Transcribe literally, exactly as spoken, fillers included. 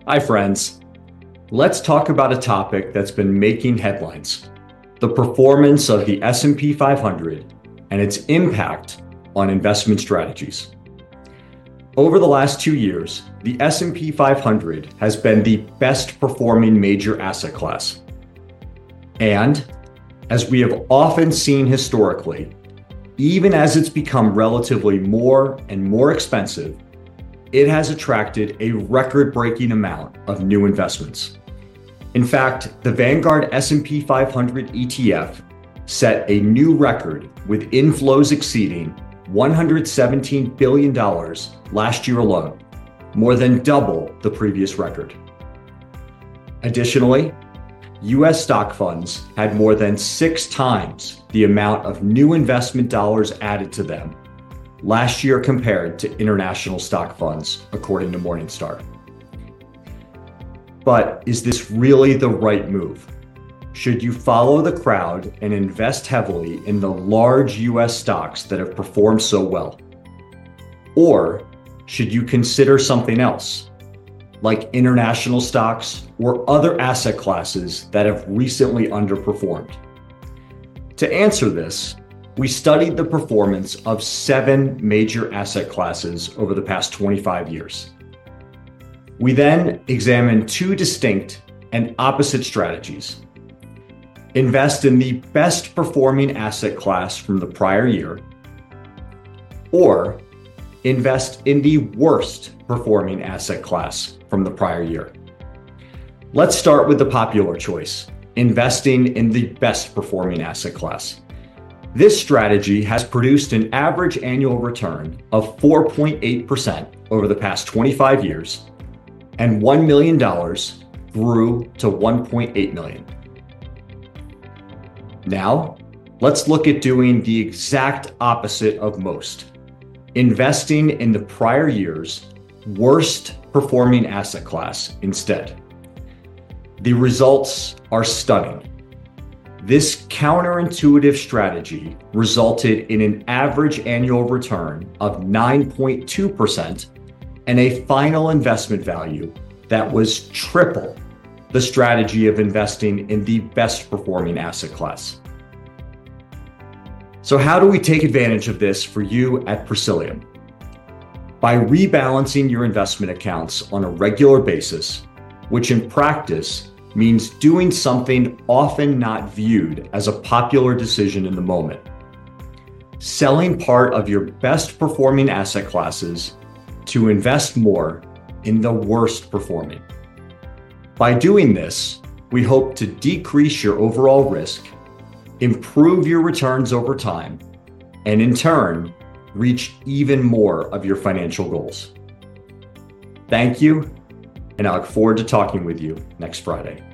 Hi, friends. Let's talk about a topic that's been making headlines: the performance of the S and P five hundred and its impact on investment strategies. Over the last two years, the S and P five hundred has been the best performing major asset class. And as we have often seen historically, even as it's become relatively more and more expensive, it has attracted a record-breaking amount of new investments. In fact, the Vanguard S and P five hundred E T F set a new record with inflows exceeding one hundred seventeen billion dollars last year alone, more than double the previous record. Additionally, U S stock funds had more than six times the amount of new investment dollars added to them last year compared to international stock funds, according to Morningstar. But is this really the right move? Should you follow the crowd and invest heavily in the large U S stocks that have performed so well? Or should you consider something else, like international stocks or other asset classes that have recently underperformed? To answer this, we studied the performance of seven major asset classes over the past twenty-five years. We then examined two distinct and opposite strategies: invest in the best performing asset class from the prior year, or invest in the worst performing asset class from the prior year. Let's start with the popular choice, investing in the best performing asset class. This strategy has produced an average annual return of four point eight percent over the past twenty-five years, and one million dollars grew to one point eight million dollars. Now, let's look at doing the exact opposite of most, investing in the prior year's worst performing asset class instead. The results are stunning. This counterintuitive strategy resulted in an average annual return of nine point two percent and a final investment value that was triple the strategy of investing in the best performing asset class. So how do we take advantage of this for you at Presilium? By rebalancing your investment accounts on a regular basis, which in practice means doing something often not viewed as a popular decision in the moment. Selling part of your best performing asset classes to invest more in the worst performing. By doing this, we hope to decrease your overall risk, improve your returns over time, and in turn, reach even more of your financial goals. Thank you, and I look forward to talking with you next Friday.